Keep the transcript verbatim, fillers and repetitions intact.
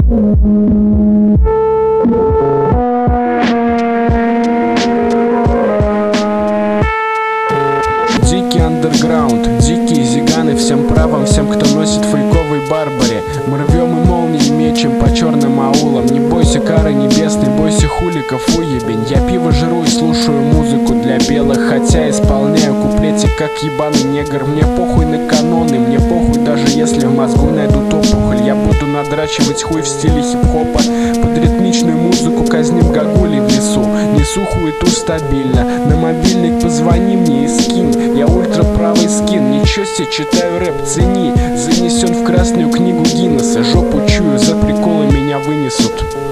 Дикий андерграунд, дикие зиганы, всем правом, всем, кто носит фейковый барбаре. Мы рвем и молнии мечем по черным аулам. Не бойся кары небесной, бойся хуликов, уебень. Я пиво жру и слушаю музыку для белых, хотя исполняю куплетик как ебаный негр. Мне похуй на каноны, мне похуй даже если в мозгу найдут опухоль. Я буду надрачивать хуй в стиле хип-хопа. Под ритмичную музыку казним гагулей в лесу. Несу хуету стабильно, на мобильник позвони мне и скинь. Я ультра правый скин, ничего себе, читаю рэп, цени. Занесен в красную книгу Гиннесса, жопу чую, за приколы меня вынесут.